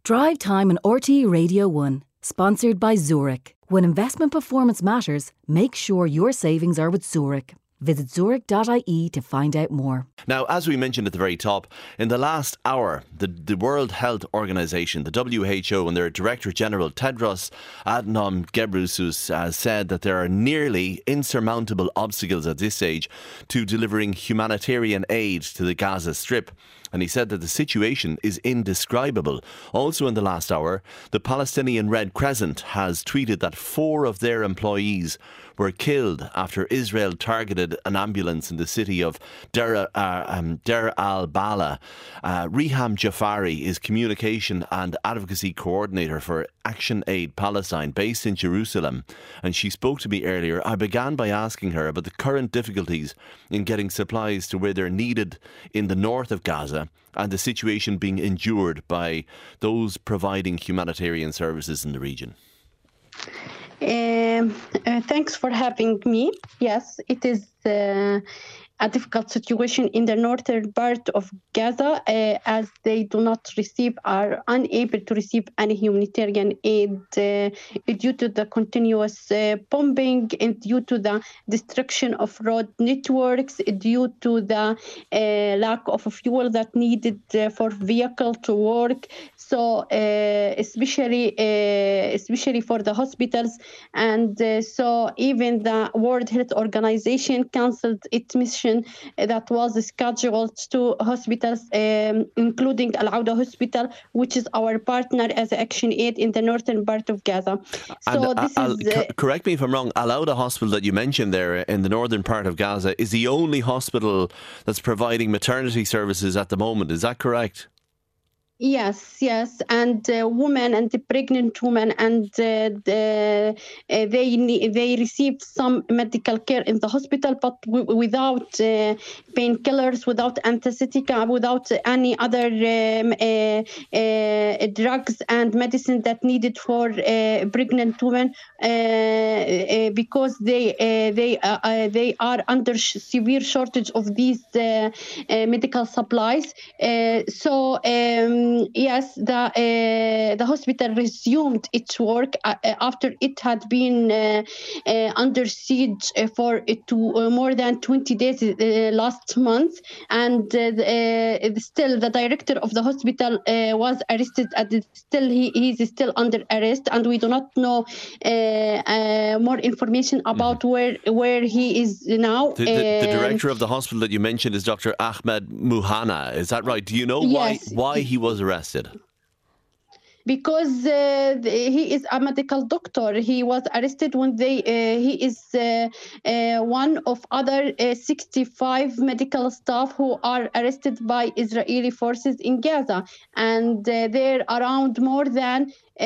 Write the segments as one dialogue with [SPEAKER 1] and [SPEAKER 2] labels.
[SPEAKER 1] Drive Time on RTE Radio 1, sponsored by Zurich. When investment performance matters, make sure your savings are with Zurich. Visit zurich.ie to find out more.
[SPEAKER 2] Now, as we mentioned at the very top, in the last hour, the World Health Organization, the WHO, and their Director General, Tedros Adhanom Ghebreyesus, said that there are nearly insurmountable obstacles at this stage to delivering humanitarian aid to the Gaza Strip. And he said that the situation is indescribable. Also in the last hour, the Palestinian Red Crescent has tweeted that 4 of their employees were killed after Israel targeted an ambulance in the city of Deir al-Balah. Riham Jafari is Communication and Advocacy Coordinator for Action Aid Palestine, based in Jerusalem. And she spoke to me earlier. I began by asking her about the current difficulties in getting supplies to where they're needed in the north of Gaza, and the situation being endured by those providing humanitarian services in the region.
[SPEAKER 3] Thanks for having me. Yes, it is a difficult situation in the northern part of Gaza, as they are unable to receive any humanitarian aid due to the continuous bombing and due to the destruction of road networks, due to the lack of fuel that needed for vehicle to work. So especially for the hospitals, and so even the World Health Organization cancelled its mission that was scheduled to hospitals, including Al Auda Hospital, which is our partner as Action Aid in the northern part of Gaza. So
[SPEAKER 2] correct me if I'm wrong, Al Auda Hospital that you mentioned there in the northern part of Gaza is the only hospital that's providing maternity services at the moment. Is that correct?
[SPEAKER 3] Yes, and women and the pregnant women, and they receive some medical care in the hospital, but without painkillers, without anesthetic, without any other drugs and medicine that needed for pregnant women, because they are under severe shortage of these medical supplies. Yes, the hospital resumed its work after it had been under siege for more than 20 days last month, and still the director of the hospital was arrested. He is still under arrest, and we do not know more information about where he is now.
[SPEAKER 2] The director of the hospital that you mentioned is Dr. Ahmed Muhanna. Is that right? Do you know why he was arrested?
[SPEAKER 3] Because he is a medical doctor. He was arrested when he is one of other 65 medical staff who are arrested by Israeli forces in Gaza, and there are around more than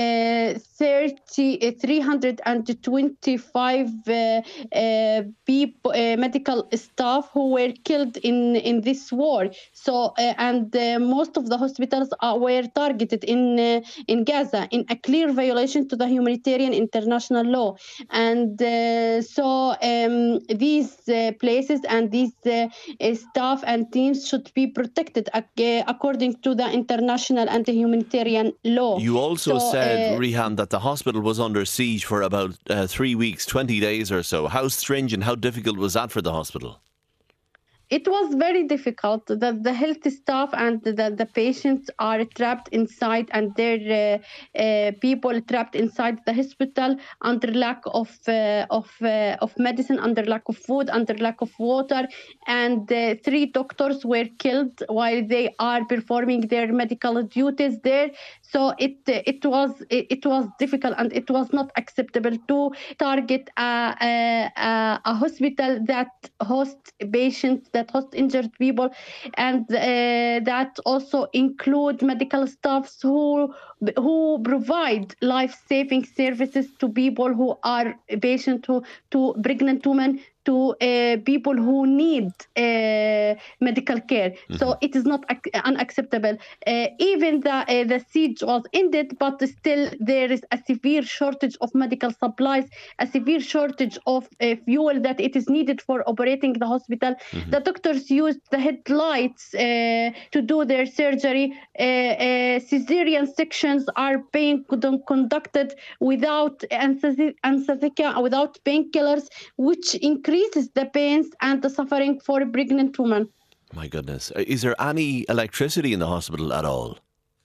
[SPEAKER 3] 325 people, medical staff who were killed in this war. So and most of the hospitals were targeted in Gaza in a clear violation to the humanitarian international law. And these places and these staff and teams should be protected according to the international and the humanitarian law.
[SPEAKER 2] You also said, Riham, that the hospital was under siege for about 3 weeks, 20 days or so. How stringent, how difficult was that for the hospital?
[SPEAKER 3] It was very difficult. The health staff and the patients are trapped inside, and their people trapped inside the hospital under lack of medicine, under lack of food, under lack of water. And 3 doctors were killed while they are performing their medical duties there. So it was difficult, and it was not acceptable to target a hospital that hosts patients, that host injured people, and that also include medical staffs who provide life-saving services to people who are patients, to pregnant women, to people who need medical care. So it is not unacceptable. Even the siege was ended, but still there is a severe shortage of medical supplies, a severe shortage of fuel that it is needed for operating the hospital. The doctors used the headlights to do their surgery. Cesarean sections are being conducted without anesthesia, without painkillers, which increases the pains and the suffering for pregnant women.
[SPEAKER 2] My goodness. Is there any electricity in the hospital at all?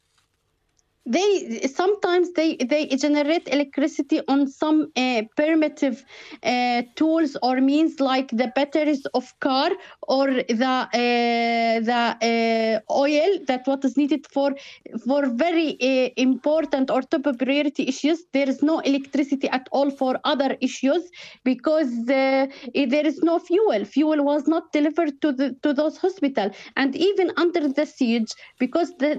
[SPEAKER 3] They sometimes they generate electricity on some primitive tools or means, like the batteries of car or the oil, that what is needed for very important or top priority issues. There is no electricity at all for other issues because there is no fuel. Fuel was not delivered to those hospitals, and even under the siege, because the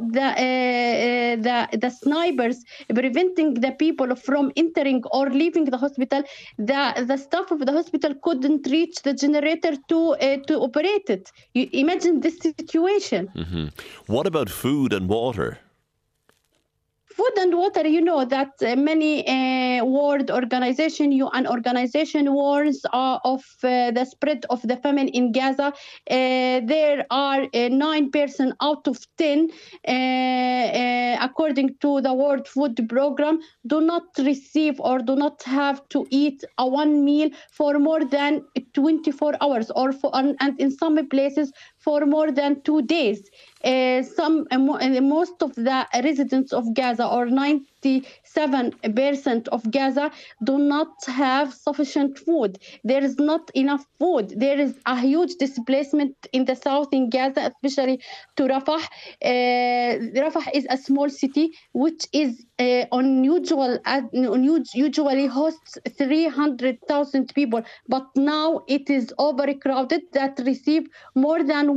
[SPEAKER 3] snipers preventing the people from entering or leaving the hospital, the staff of the hospital couldn't reach the generator to operate it. You imagine this situation.
[SPEAKER 2] What about food and water?
[SPEAKER 3] Food and water, you know that many world organization, UN organization warns of the spread of the famine in Gaza. There are 9% out of 10, according to the World Food Program, do not receive or do not have to eat one meal for more than 24 hours, and in some places for more than 2 days. Most of the residents of Gaza, or 97% of Gaza, do not have sufficient food. There is not enough food. There is a huge displacement in the south in Gaza, especially to Rafah. Rafah is a small city which is usually hosts 300,000 people, but now it is overcrowded, that receive more than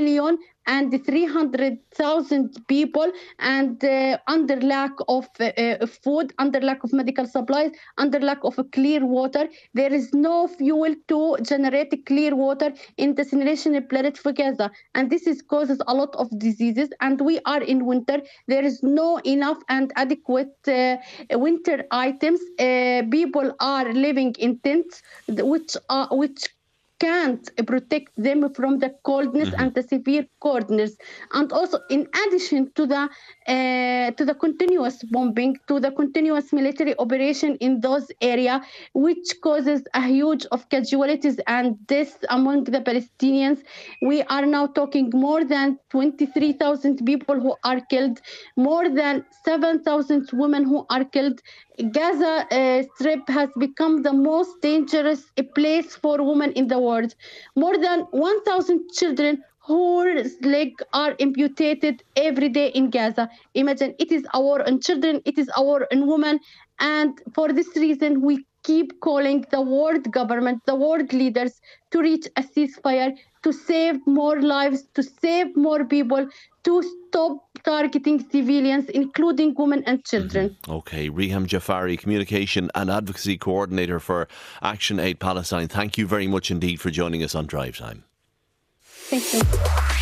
[SPEAKER 3] 1,300,000 people, and under lack of food, under lack of medical supplies, under lack of clear water. There is no fuel to generate clear water in the Generation Planet for Gaza, and this causes a lot of diseases. And we are in winter. There is no enough and adequate winter items. People are living in tents, which can't protect them from the coldness and the severe coldness. And also, in addition to the continuous bombing, to the continuous military operation in those areas, which causes a huge of casualties and deaths among the Palestinians. We are now talking more than 23,000 people who are killed, more than 7,000 women who are killed. Gaza Strip has become the most dangerous place for women in the world. More than 1,000 children whose legs are amputated every day in Gaza. Imagine, it is a war on children, it is a war on women, and for this reason we keep calling the world government, the world leaders, to reach a ceasefire, to save more lives, to save more people, to stop targeting civilians, including women and children.
[SPEAKER 2] Okay, Riham Jafari, Communication and Advocacy Coordinator for Action Aid Palestine. Thank you very much indeed for joining us on Drive Time.
[SPEAKER 3] Thank you.